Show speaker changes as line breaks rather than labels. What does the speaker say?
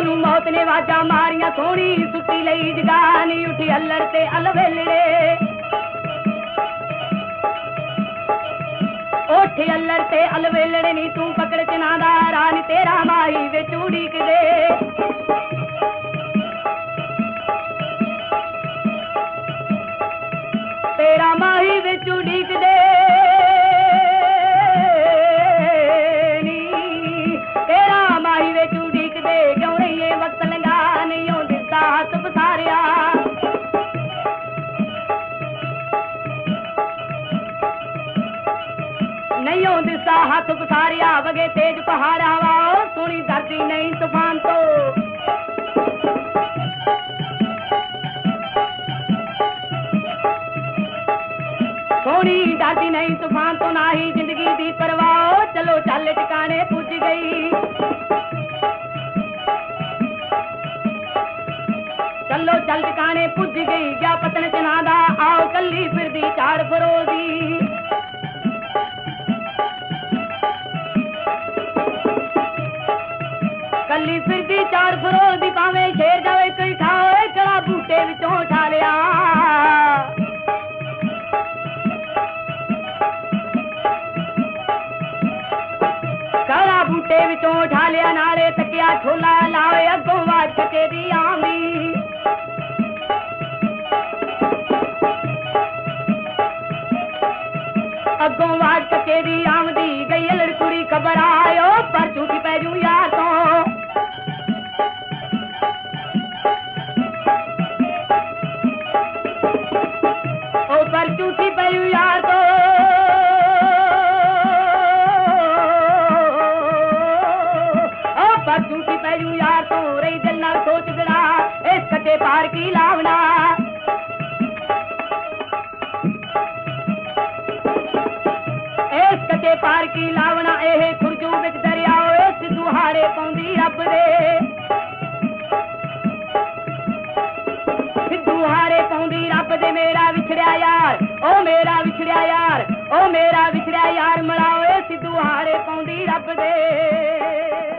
ओनू मौत ने वाजा मारिया सोनी सुटी लई जगानी उठी अल्लड़ ते अलवेलड़े उठी अल्लड़ ते अलवेलड़े नी तू पकड़ चनादा रानी तेरा माही वे चूड़ी दे तेरा माही वे चूड़ी दे नहीं दिसा हाथ पसारिया वगे तेज पहाड़ा वाओ सोनी धरती नहीं तूफान तो सोनी धरती नहीं तूफान तो ना ही जिंदगी दी परवाह चलो चल टिकाने पुज गई चलो चल टिकाने पुज गई क्या पतन चनादा आओ कली फिर दी चार फरोदी कली फिरदी चार फरोदी पावे शेर जावे कोई खाओ कड़ा बूटे विचों उठा लिया कड़ा बूटे विचों उठा लिया नाले तकिया छोला लावे अगों वाज कचेरी आमी अगों वाज कचेरी आमदी गई लड़कुड़ी खबर आयो पर झूठी पैजू यार तो पर झूठी पैजू यार तो पर झूठी पैजू यार तो रही दिल नाल सोच दड़ा इस कटे पार की लावना इस कटे पार की लावना ए खुरजू विच दरिया सिद्धू हारे पाउंदी रब दे सिद्धू हारे पाउंदी रब दे मेरा विछड़िया यार ओ मेरा विछड़िया यार ओ मेरा विछड़िया यार मलाओ सिद्धू हारे पाउंदी रब दे